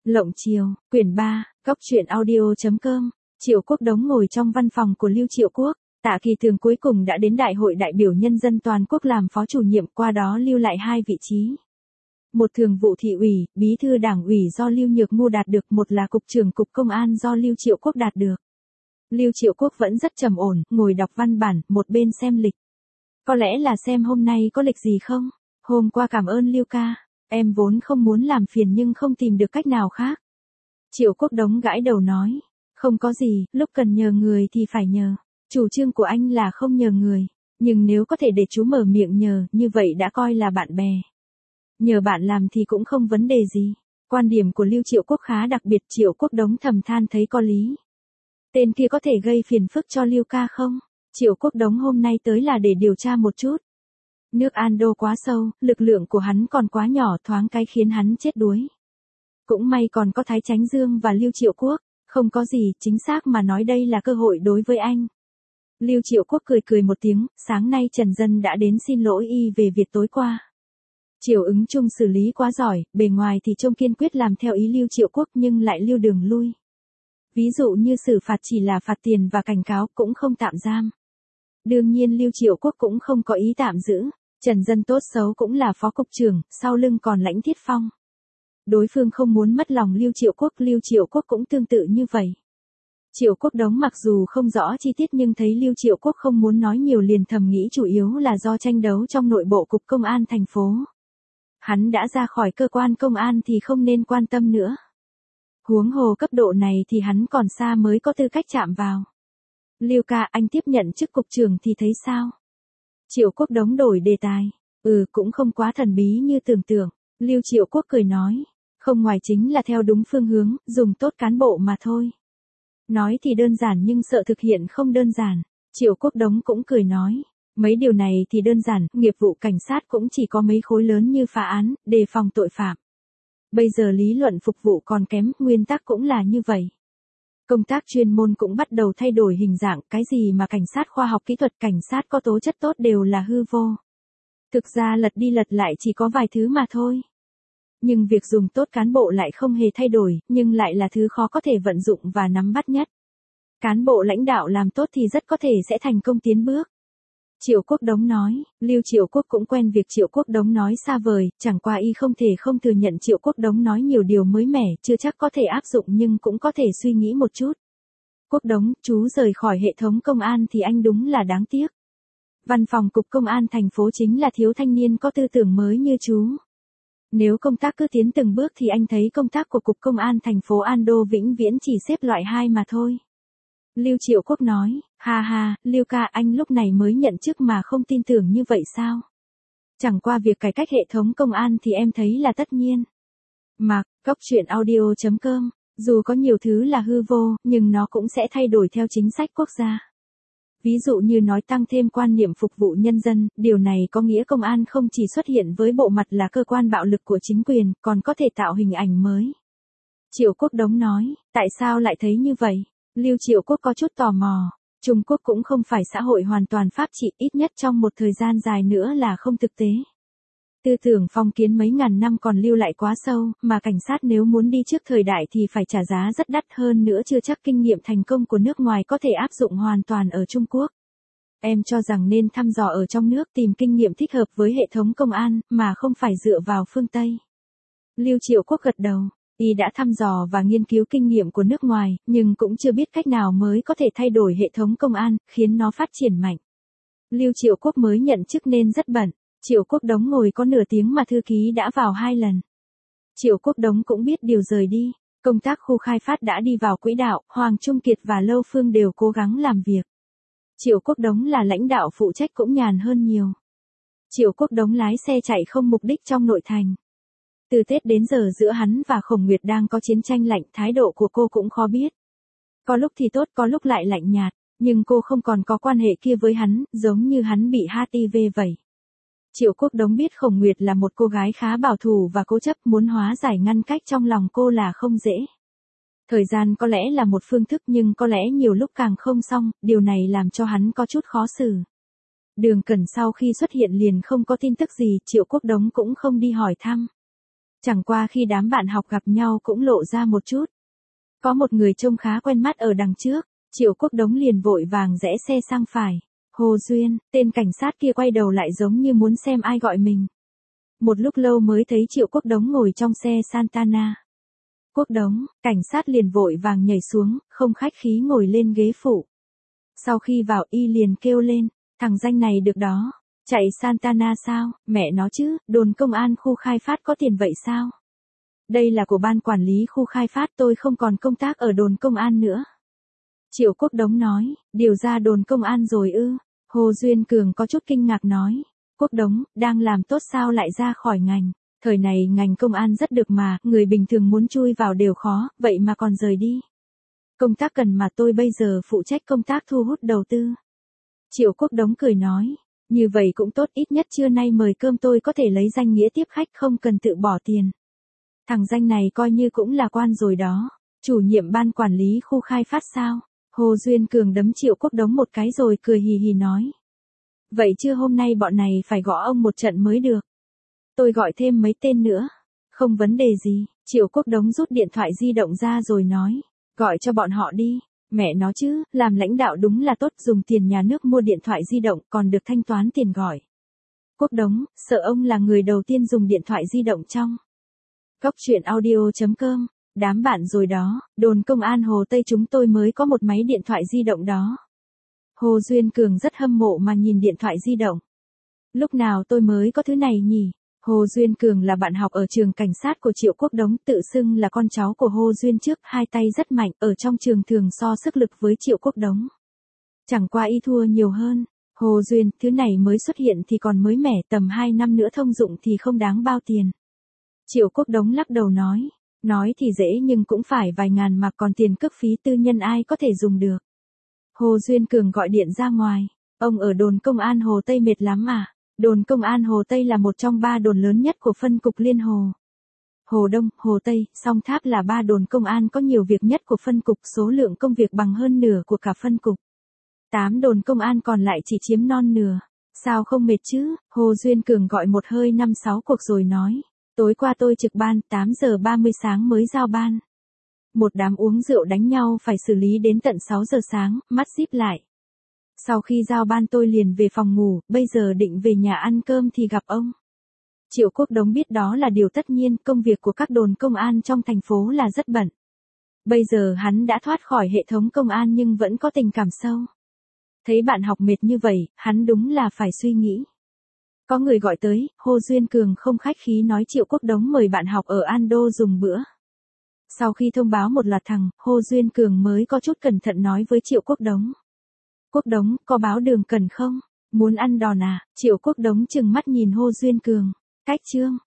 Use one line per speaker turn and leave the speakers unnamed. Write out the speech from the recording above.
Lộng Chiều, quyển 3, Cóc truyện audio.com. Triệu Quốc Đống ngồi trong văn phòng của Lưu Triệu Quốc. Tạ Kỳ Tường cuối cùng đã đến Đại hội đại biểu nhân dân toàn quốc làm phó chủ nhiệm, qua đó lưu lại 2 vị trí. Một thường vụ thị ủy, bí thư đảng ủy do Lưu Nhược Ngu đạt được, một là cục trưởng cục công an do Lưu Triệu Quốc đạt được. Lưu Triệu Quốc vẫn rất trầm ổn, ngồi đọc văn bản, một bên xem lịch. Có lẽ là xem hôm nay có lịch gì không? Hôm qua cảm ơn Lưu ca, em vốn không muốn làm phiền nhưng không tìm được cách nào khác. Triệu Quốc Đống gãi đầu nói, không có gì, lúc cần nhờ người thì phải nhờ. Chủ trương của anh là không nhờ người, nhưng nếu có thể để chú mở miệng nhờ, như vậy đã coi là bạn bè. Nhờ bạn làm thì cũng không vấn đề gì. Quan điểm của Lưu Triệu Quốc khá đặc biệt, Triệu Quốc Đống thầm than thấy có lý. Tên kia có thể gây phiền phức cho Lưu ca không? Triệu Quốc Đống hôm nay tới là để điều tra một chút. Nước Ando quá sâu, lực lượng của hắn còn quá nhỏ, thoáng cái khiến hắn chết đuối. Cũng may còn có Thái Chánh Dương và Lưu Triệu Quốc, không có gì, chính xác mà nói đây là cơ hội đối với anh. Lưu Triệu Quốc cười cười một tiếng, sáng nay Trần Dân đã đến xin lỗi y về việc tối qua. Triều ứng chung xử lý quá giỏi, bề ngoài thì trông kiên quyết làm theo ý Lưu Triệu Quốc nhưng lại lưu đường lui. Ví dụ như xử phạt chỉ là phạt tiền và cảnh cáo, cũng không tạm giam. Đương nhiên Lưu Triệu Quốc cũng không có ý tạm giữ. Trần Dân tốt xấu cũng là phó cục trưởng, sau lưng còn Lãnh Thiết Phong. Đối phương không muốn mất lòng Lưu Triệu Quốc cũng tương tự như vậy. Triệu Quốc Đống mặc dù không rõ chi tiết nhưng thấy Lưu Triệu Quốc không muốn nói nhiều liền thầm nghĩ chủ yếu là do tranh đấu trong nội bộ cục công an thành phố. Hắn đã ra khỏi cơ quan công an thì không nên quan tâm nữa. Huống hồ cấp độ này thì hắn còn xa mới có tư cách chạm vào. Lưu ca, anh tiếp nhận chức cục trưởng thì thấy sao? Triệu Quốc Đống đổi đề tài. Cũng không quá thần bí như tưởng tượng. Lưu Triệu Quốc cười nói. Không, ngoài chính là theo đúng phương hướng, dùng tốt cán bộ mà thôi. Nói thì đơn giản nhưng sợ thực hiện không đơn giản. Triệu Quốc Đống cũng cười nói. Mấy điều này thì đơn giản, nghiệp vụ cảnh sát cũng chỉ có mấy khối lớn như phá án, đề phòng tội phạm. Bây giờ lý luận phục vụ còn kém, nguyên tắc cũng là như vậy. Công tác chuyên môn cũng bắt đầu thay đổi hình dạng, cái gì mà cảnh sát khoa học kỹ thuật, cảnh sát có tố chất tốt đều là hư vô. Thực ra lật đi lật lại chỉ có vài thứ mà thôi. Nhưng việc dùng tốt cán bộ lại không hề thay đổi, nhưng lại là thứ khó có thể vận dụng và nắm bắt nhất. Cán bộ lãnh đạo làm tốt thì rất có thể sẽ thành công tiến bước. Triệu Quốc Đống nói, Lưu Triệu Quốc cũng quen việc Triệu Quốc Đống nói xa vời, chẳng qua y không thể không thừa nhận Triệu Quốc Đống nói nhiều điều mới mẻ, chưa chắc có thể áp dụng nhưng cũng có thể suy nghĩ một chút. Quốc Đống, chú rời khỏi hệ thống công an thì anh đúng là đáng tiếc. Văn phòng cục công an thành phố chính là thiếu thanh niên có tư tưởng mới như chú. Nếu công tác cứ tiến từng bước thì anh thấy công tác của cục công an thành phố Ando vĩnh viễn chỉ xếp loại 2 mà thôi. Lưu Triệu Quốc nói, ha, Lưu ca, anh lúc này mới nhận chức mà không tin tưởng như vậy sao? Chẳng qua việc cải cách hệ thống công an thì em thấy là tất nhiên. Cóc truyện audio.com, dù có nhiều thứ là hư vô, nhưng nó cũng sẽ thay đổi theo chính sách quốc gia. Ví dụ như nói tăng thêm quan niệm phục vụ nhân dân, điều này có nghĩa công an không chỉ xuất hiện với bộ mặt là cơ quan bạo lực của chính quyền, còn có thể tạo hình ảnh mới. Triệu Quốc Đống nói, tại sao lại thấy như vậy? Lưu Triệu Quốc có chút tò mò. Trung Quốc cũng không phải xã hội hoàn toàn pháp trị, ít nhất trong một thời gian dài nữa là không thực tế. Tư tưởng phong kiến mấy ngàn năm còn lưu lại quá sâu, mà cảnh sát nếu muốn đi trước thời đại thì phải trả giá rất đắt, hơn nữa chưa chắc kinh nghiệm thành công của nước ngoài có thể áp dụng hoàn toàn ở Trung Quốc. Em cho rằng nên thăm dò ở trong nước, tìm kinh nghiệm thích hợp với hệ thống công an, mà không phải dựa vào phương Tây. Lưu Triệu Quốc gật đầu. Y đã thăm dò và nghiên cứu kinh nghiệm của nước ngoài, nhưng cũng chưa biết cách nào mới có thể thay đổi hệ thống công an, khiến nó phát triển mạnh. Lưu Triệu Quốc mới nhận chức nên rất bận. Triệu Quốc Đống ngồi có nửa tiếng mà thư ký đã vào 2 lần. Triệu Quốc Đống cũng biết điều rời đi. Công tác khu khai phát đã đi vào quỹ đạo, Hoàng Trung Kiệt và Lâu Phương đều cố gắng làm việc. Triệu Quốc Đống là lãnh đạo phụ trách cũng nhàn hơn nhiều. Triệu Quốc Đống lái xe chạy không mục đích trong nội thành. Từ Tết đến giờ giữa hắn và Khổng Nguyệt đang có chiến tranh lạnh, thái độ của cô cũng khó biết. Có lúc thì tốt, có lúc lại lạnh nhạt, nhưng cô không còn có quan hệ kia với hắn, giống như hắn bị HIV vậy. Triệu Quốc Đống biết Khổng Nguyệt là một cô gái khá bảo thủ và cố chấp, muốn hóa giải ngăn cách trong lòng cô là không dễ. Thời gian có lẽ là một phương thức nhưng có lẽ nhiều lúc càng không xong, điều này làm cho hắn có chút khó xử. Đường Cẩn sau khi xuất hiện liền không có tin tức gì, Triệu Quốc Đống cũng không đi hỏi thăm. Chẳng qua khi đám bạn học gặp nhau cũng lộ ra một chút. Có một người trông khá quen mắt ở đằng trước, Triệu Quốc Đống liền vội vàng rẽ xe sang phải. Hồ Duyên, tên cảnh sát kia quay đầu lại giống như muốn xem ai gọi mình. Một lúc lâu mới thấy Triệu Quốc Đống ngồi trong xe Santana. Quốc Đống, cảnh sát liền vội vàng nhảy xuống, không khách khí ngồi lên ghế phụ. Sau khi vào y liền kêu lên, thằng danh này được đó, chạy Santana sao, mẹ nó chứ, đồn công an khu khai phát có tiền vậy sao? Đây là của ban quản lý khu khai phát, tôi không còn công tác ở đồn công an nữa. Triệu Quốc Đống nói, điều ra đồn công an rồi ư? Hồ Duyên Cường có chút kinh ngạc nói, Quốc Đống, đang làm tốt sao lại ra khỏi ngành? Thời này ngành công an rất được mà, người bình thường muốn chui vào đều khó, vậy mà còn rời đi. Công tác cần mà tôi bây giờ phụ trách công tác thu hút đầu tư. Triệu Quốc Đống cười nói, như vậy cũng tốt, ít nhất trưa nay mời cơm tôi có thể lấy danh nghĩa tiếp khách không cần tự bỏ tiền. Thằng danh này coi như cũng là quan rồi đó, chủ nhiệm ban quản lý khu khai phát sao? Hồ Duyên Cường đấm Triệu Quốc Đống một cái rồi cười hì hì nói. Vậy chưa hôm nay bọn này phải gõ ông một trận mới được. Tôi gọi thêm mấy tên nữa. Không vấn đề gì, Triệu Quốc Đống rút điện thoại di động ra rồi nói. Gọi cho bọn họ đi. Mẹ nó chứ, làm lãnh đạo đúng là tốt, dùng tiền nhà nước mua điện thoại di động còn được thanh toán tiền gọi. Quốc Đống, sợ ông là người đầu tiên dùng điện thoại di động trong. Góc truyện audio.com, đám bạn rồi đó, đồn công an Hồ Tây chúng tôi mới có một máy điện thoại di động đó. Hồ Duyên Cường rất hâm mộ mà nhìn điện thoại di động. Lúc nào tôi mới có thứ này nhỉ? Hồ Duyên Cường là bạn học ở trường cảnh sát của Triệu Quốc Đống, tự xưng là con cháu của Hồ Duyên trước, hai tay rất mạnh, ở trong trường thường so sức lực với Triệu Quốc Đống. Chẳng qua y thua nhiều hơn. Hồ Duyên, thứ này mới xuất hiện thì còn mới mẻ, tầm 2 năm nữa thông dụng thì không đáng bao tiền. Triệu Quốc Đống lắc đầu nói thì dễ nhưng cũng phải vài ngàn mà, còn tiền cước phí tư nhân ai có thể dùng được. Hồ Duyên Cường gọi điện ra ngoài, ông ở đồn công an Hồ Tây mệt lắm à? Đồn công an Hồ Tây là một trong 3 đồn lớn nhất của phân cục Liên Hồ. Hồ Đông, Hồ Tây, Song Tháp là 3 đồn công an có nhiều việc nhất của phân cục, số lượng công việc bằng hơn nửa của cả phân cục. 8 đồn công an còn lại chỉ chiếm non nửa. Sao không mệt chứ? Hồ Duyên Cường gọi một hơi 5-6 cuộc rồi nói. Tối qua tôi trực ban, 8 giờ 30 sáng mới giao ban. Một đám uống rượu đánh nhau phải xử lý đến tận 6 giờ sáng, mắt díp lại. Sau khi giao ban tôi liền về phòng ngủ, bây giờ định về nhà ăn cơm thì gặp ông. Triệu Quốc Đống biết đó là điều tất nhiên, công việc của các đồn công an trong thành phố là rất bận. Bây giờ hắn đã thoát khỏi hệ thống công an nhưng vẫn có tình cảm sâu. Thấy bạn học mệt như vậy, hắn đúng là phải suy nghĩ. Có người gọi tới, Hồ Duyên Cường không khách khí nói Triệu Quốc Đống mời bạn học ở Ando dùng bữa. Sau khi thông báo một loạt thằng, Hồ Duyên Cường mới có chút cẩn thận nói với Triệu Quốc Đống. Quốc Đống, có báo đường cần không? Muốn ăn đòn à? Triệu Quốc Đống trừng mắt nhìn Hồ Duyên Cường. Cách chương.